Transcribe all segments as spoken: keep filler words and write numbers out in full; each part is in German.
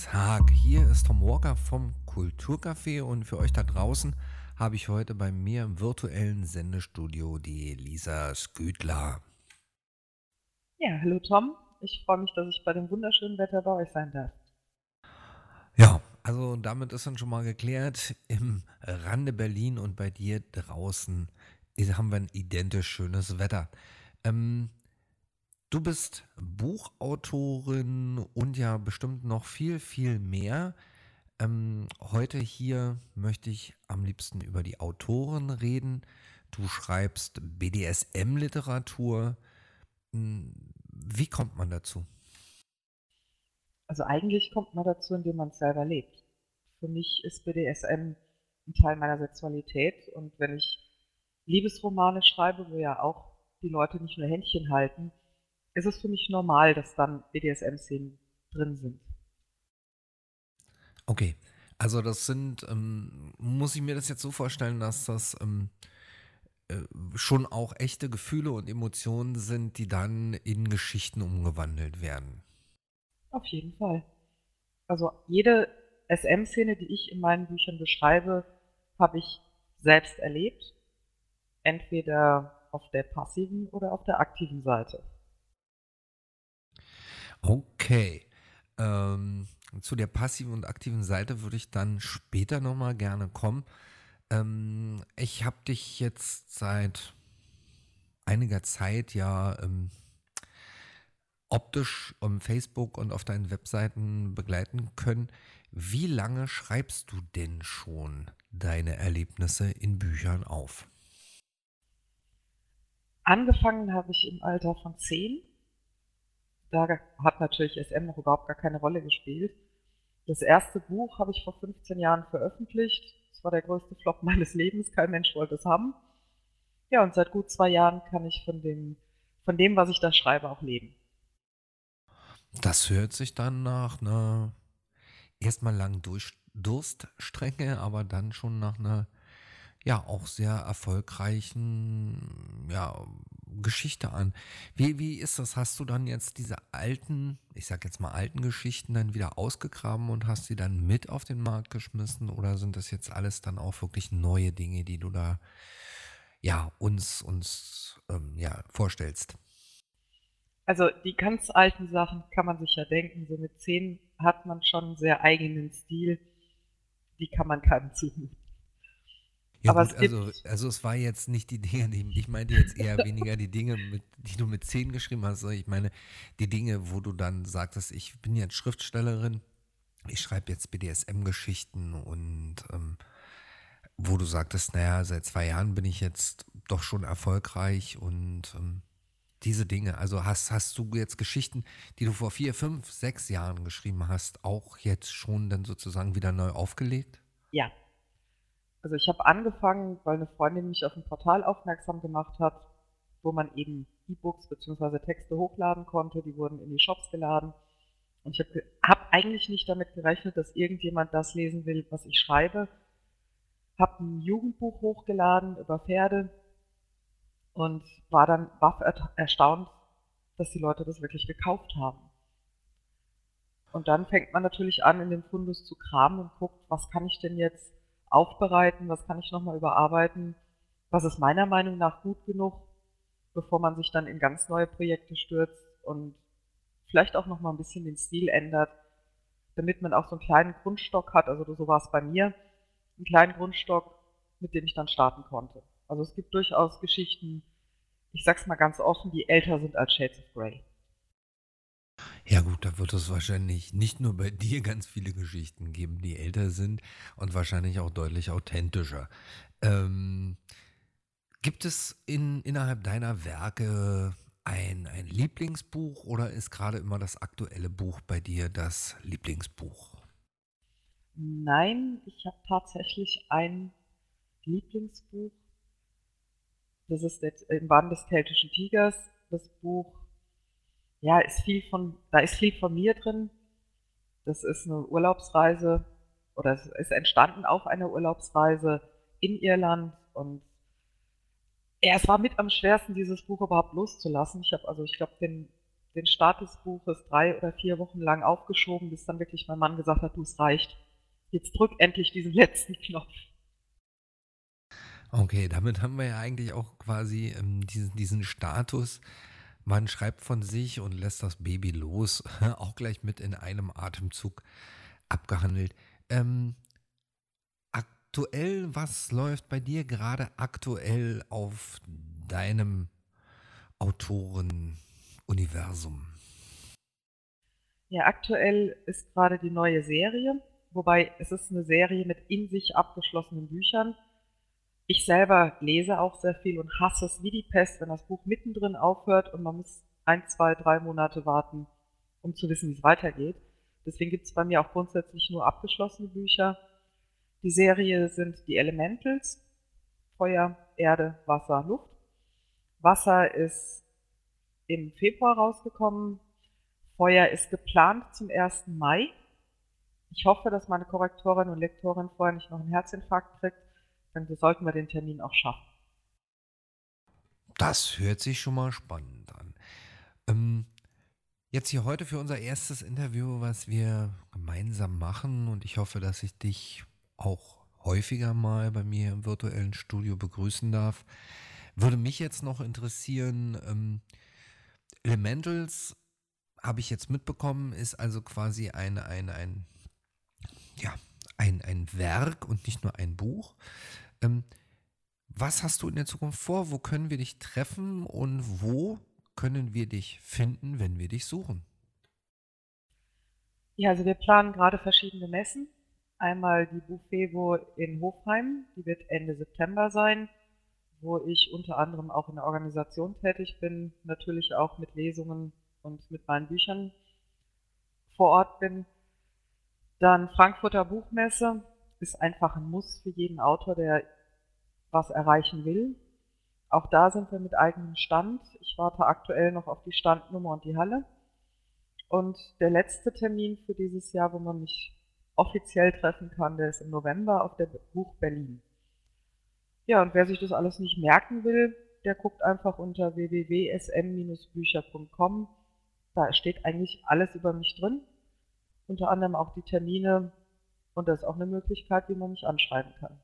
Tag, hier ist Tom Walker vom Kulturcafé und für euch da draußen habe ich heute bei mir im virtuellen Sendestudio die Lisa Sküdler. Ja, hallo Tom. Ich freue mich, dass ich bei dem wunderschönen Wetter bei euch sein darf. Ja, also damit ist dann schon mal geklärt, im Rande Berlin und bei dir draußen ist- haben wir ein identisch schönes Wetter. Ähm, Du bist Buchautorin und ja bestimmt noch viel, viel mehr. Ähm, heute hier möchte ich am liebsten über die Autoren reden. Du schreibst B D S M-Literatur. Hm, Wie kommt man dazu? Also eigentlich kommt man dazu, indem man es selber lebt. Für mich ist B D S M ein Teil meiner Sexualität und wenn ich Liebesromane schreibe, wo ja auch die Leute nicht nur Händchen halten, ist es für mich normal, dass dann B D S M-Szenen drin sind. Okay, also das sind, ähm, muss ich mir das jetzt so vorstellen, dass das ähm, äh, schon auch echte Gefühle und Emotionen sind, die dann in Geschichten umgewandelt werden. Auf jeden Fall. Also jede S M-Szene, die ich in meinen Büchern beschreibe, habe ich selbst erlebt, entweder auf der passiven oder auf der aktiven Seite. Okay. Ähm, zu der passiven und aktiven Seite würde ich dann später nochmal gerne kommen. Ähm, ich habe dich jetzt seit einiger Zeit ja ähm, optisch auf Facebook und auf deinen Webseiten begleiten können. Wie lange schreibst du denn schon deine Erlebnisse in Büchern auf? Angefangen habe ich im Alter von zehn. Da hat natürlich S M noch überhaupt gar keine Rolle gespielt. Das erste Buch habe ich vor fünfzehn Jahren veröffentlicht. Das war der größte Flop meines Lebens. Kein Mensch wollte es haben. Ja, und seit gut zwei Jahren kann ich von dem, von dem, was ich da schreibe, auch leben. Das hört sich dann nach einer erstmal langen Durch Durststrecke, aber dann schon nach einer ja auch sehr erfolgreichen ja, Geschichte an. Wie, wie ist das? Hast du dann jetzt diese alten, ich sag jetzt mal alten Geschichten dann wieder ausgegraben und hast sie dann mit auf den Markt geschmissen oder sind das jetzt alles dann auch wirklich neue Dinge, die du da ja uns uns ähm, ja vorstellst? Also die ganz alten Sachen kann man sich ja denken. So mit zehn hat man schon einen sehr eigenen Stil. Die kann man keinem zumuten. Ja Aber gut, es gibt, also also es war jetzt nicht die Dinge, die ich meinte jetzt eher weniger die Dinge, mit die du mit zehn geschrieben hast, sondern ich meine die Dinge, wo du dann sagtest: „Ich bin jetzt Schriftstellerin, ich schreibe jetzt B D S M-Geschichten“ und, ähm, wo du sagtest: „Na ja, seit zwei Jahren bin ich jetzt doch schon erfolgreich“ und, ähm, diese Dinge. Also hast hast du jetzt Geschichten, die du vor vier, fünf, sechs Jahren geschrieben hast, auch jetzt schon dann sozusagen wieder neu aufgelegt? ja, also ich habe angefangen, weil eine Freundin mich auf ein Portal aufmerksam gemacht hat, wo man eben E-Books beziehungsweise Texte hochladen konnte. Die wurden in die Shops geladen. Und ich habe hab eigentlich nicht damit gerechnet, dass irgendjemand das lesen will, was ich schreibe. Habe ein Jugendbuch hochgeladen über Pferde und war dann baff erstaunt, dass die Leute das wirklich gekauft haben. Und dann fängt man natürlich an, in dem Fundus zu kramen und guckt, was kann ich denn jetzt aufbereiten, was kann ich nochmal überarbeiten, was ist meiner Meinung nach gut genug, bevor man sich dann in ganz neue Projekte stürzt und vielleicht auch nochmal ein bisschen den Stil ändert, damit man auch so einen kleinen Grundstock hat, also so war es bei mir, einen kleinen Grundstock, mit dem ich dann starten konnte. Also es gibt durchaus Geschichten, ich sag's mal ganz offen, die älter sind als Shades of Grey. Ja gut, da wird es wahrscheinlich nicht nur bei dir ganz viele Geschichten geben, die älter sind und wahrscheinlich auch deutlich authentischer. Ähm, Gibt es in, innerhalb deiner Werke ein, ein Lieblingsbuch oder ist gerade immer das aktuelle Buch bei dir das Lieblingsbuch? Nein, ich habe tatsächlich ein Lieblingsbuch. Das ist jetzt im Bann des keltischen Tigers. Das Buch, ja, ist viel von, da ist viel von mir drin. Das ist eine Urlaubsreise oder es ist entstanden auf einer Urlaubsreise in Irland und ja, es war mit am schwersten, dieses Buch überhaupt loszulassen. Ich habe also, ich glaube, den, den Start des Buches drei oder vier Wochen lang aufgeschoben, bis dann wirklich mein Mann gesagt hat: „Du, es reicht. Jetzt drück endlich diesen letzten Knopf.“ Okay, damit haben wir ja eigentlich auch quasi ähm, diesen, diesen Status. Man schreibt von sich und lässt das Baby los, auch gleich mit in einem Atemzug abgehandelt. Ähm, aktuell, was läuft bei dir gerade aktuell auf deinem Autorenuniversum? Ja, aktuell ist gerade die neue Serie, wobei es ist eine Serie mit in sich abgeschlossenen Büchern. Ich selber lese auch sehr viel und hasse es wie die Pest, wenn das Buch mittendrin aufhört und man muss ein, zwei, drei Monate warten, um zu wissen, wie es weitergeht. Deswegen gibt es bei mir auch grundsätzlich nur abgeschlossene Bücher. Die Serie sind die Elementals: Feuer, Erde, Wasser, Luft. Wasser ist im Februar rausgekommen. Feuer ist geplant zum ersten Mai. Ich hoffe, dass meine Korrektorin und Lektorin vorher nicht noch einen Herzinfarkt kriegt, dann sollten wir den Termin auch schaffen. Das hört sich schon mal spannend an. Ähm, jetzt hier heute für unser erstes Interview, was wir gemeinsam machen, und ich hoffe, dass ich dich auch häufiger mal bei mir im virtuellen Studio begrüßen darf, würde mich jetzt noch interessieren, ähm, Elementals habe ich jetzt mitbekommen, ist also quasi ein, ein, ein, ja, ein, ein Werk und nicht nur ein Buch. Ähm, was hast du in der Zukunft vor? Wo können wir dich treffen und wo können wir dich finden, wenn wir dich suchen? Ja, also wir planen gerade verschiedene Messen. Einmal die Buffevo in Hofheim, die wird Ende September sein, wo ich unter anderem auch in der Organisation tätig bin, natürlich auch mit Lesungen und mit meinen Büchern vor Ort bin. Dann Frankfurter Buchmesse ist einfach ein Muss für jeden Autor, der was erreichen will. Auch da sind wir mit eigenem Stand. Ich warte aktuell noch auf die Standnummer und die Halle. Und der letzte Termin für dieses Jahr, wo man mich offiziell treffen kann, der ist im November auf der Buch Berlin. Ja, und wer sich das alles nicht merken will, der guckt einfach unter w w w punkt s m Bindestrich bücher punkt com. Da steht eigentlich alles über mich drin, unter anderem auch die Termine, und das ist auch eine Möglichkeit, wie man mich anschreiben kann.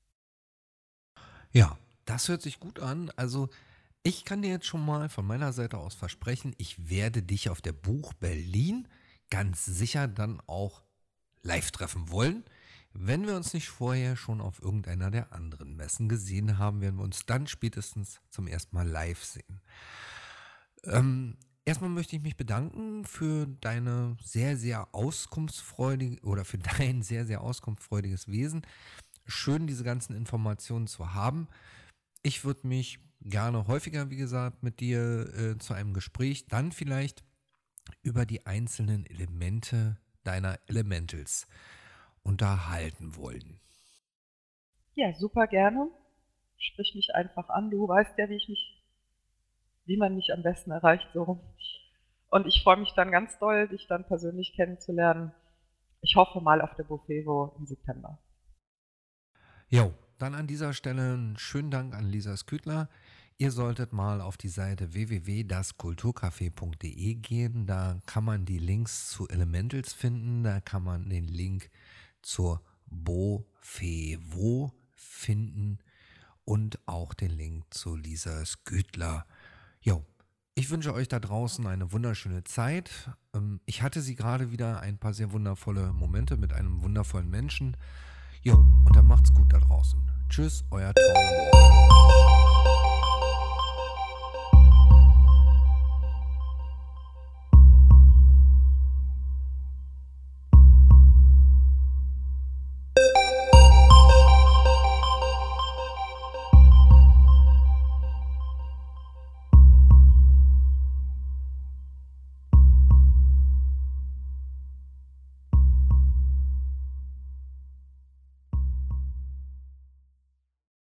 Ja, das hört sich gut an. Also ich kann dir jetzt schon mal von meiner Seite aus versprechen, ich werde dich auf der Buch Berlin ganz sicher dann auch live treffen wollen. Wenn wir uns nicht vorher schon auf irgendeiner der anderen Messen gesehen haben, werden wir uns dann spätestens zum ersten Mal live sehen. Ähm, erstmal möchte ich mich bedanken für deine sehr, sehr auskunftsfreudige oder für dein sehr, sehr auskunftsfreudiges Wesen. Schön, diese ganzen Informationen zu haben. Ich würde mich gerne häufiger, wie gesagt, mit dir äh, zu einem Gespräch dann vielleicht über die einzelnen Elemente deiner Elementals unterhalten wollen. Ja, super gerne. Sprich mich einfach an. Du weißt ja, wie ich mich, wie man mich am besten erreicht, so rum. Und ich freue mich dann ganz doll, dich dann persönlich kennenzulernen. Ich hoffe mal auf der Buffevo im September. Jo, dann an dieser Stelle einen schönen Dank an Lisa Skütler. Ihr solltet mal auf die Seite w w w punkt das kulturcafé punkt d e gehen. Da kann man die Links zu Elementals finden. Da kann man den Link zur Buffevo finden und auch den Link zu Lisa Skütler. Jo, ich wünsche euch da draußen eine wunderschöne Zeit. Ähm, Ich hatte sie gerade wieder ein paar sehr wundervolle Momente mit einem wundervollen Menschen. Jo, und dann macht's gut da draußen. Tschüss, euer Tom Walker.